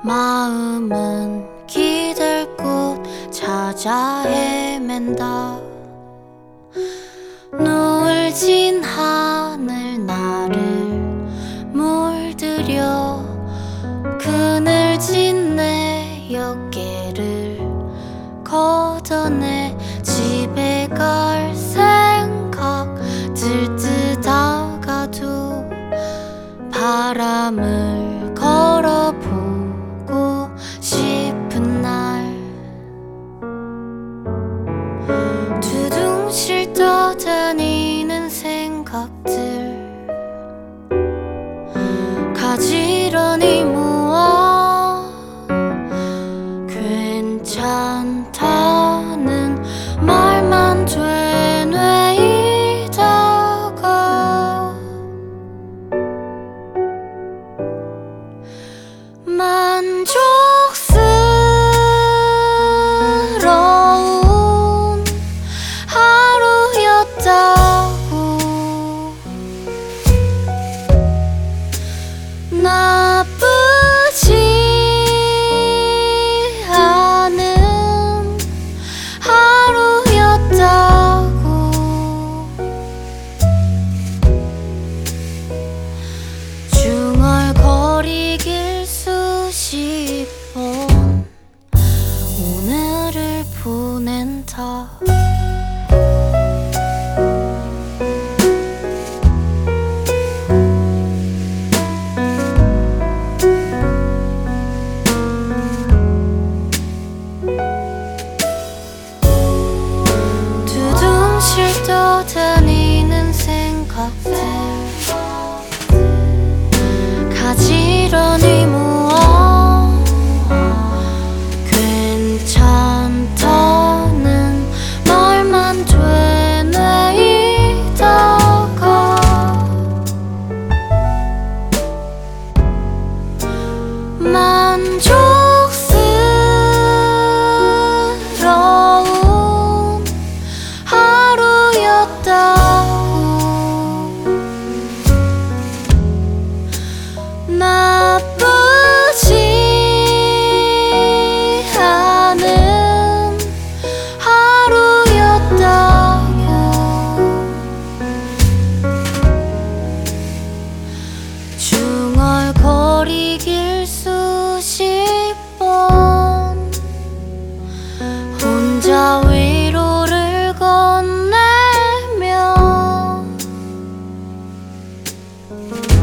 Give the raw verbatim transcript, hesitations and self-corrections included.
마음은 기댈 곳 찾아 헤맨다. 노을진 하늘 나를 물들여 그늘진 내 어깨를 걷어내 집에 갈 생각 들뜨다가도 바람을 걸어보고 싶은 날 두둥실 떠다니는 생각들 가지런히 모아 괜찮다는 말만 되뇌이다가 만족스러운 하루였다고 나쁘지 않은 하루였다고 중얼거리길 수십 번 오늘을 보낸다. 두둥실 떠다니는 생각들 가지런히 모아 괜찮다는 말만 되뇌이다가 만족스러운 하루였다고 나쁘지 않은 하루였다고 중얼거리길 수십 번 혼자 위로를 건네며